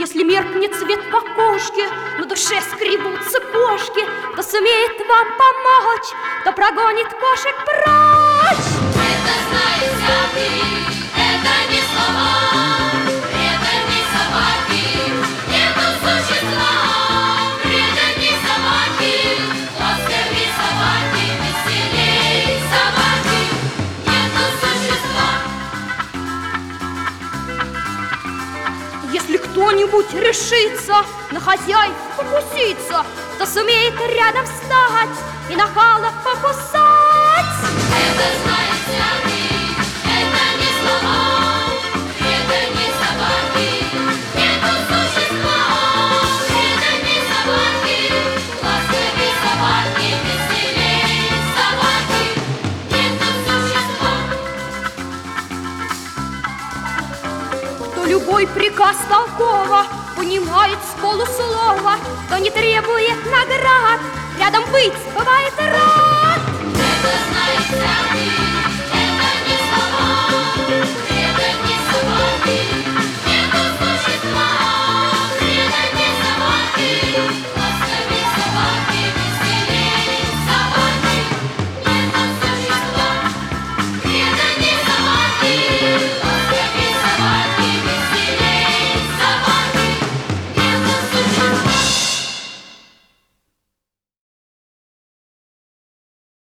Если меркнет цвет кукушки, на душе скребутся кошки, кто сумеет вам помочь, кто прогонит кошек прочь. Это знает всякий, это не слова, преданней собаки, нету существа, преданней собаки, ласковей собаки, веселей собаки, нету существа. Если кто-нибудь решится на хозяев покуситься, кто сумеет рядом встать и нахала покусать. Это знает всякий, это не слова, преданней собаки, нету существа, преданней собаки, ласковей собаки, веселей собаки, нету существа. Кто любой приказ толково понимает с полуслова, кто не требует наград, рядом быть бывает рад.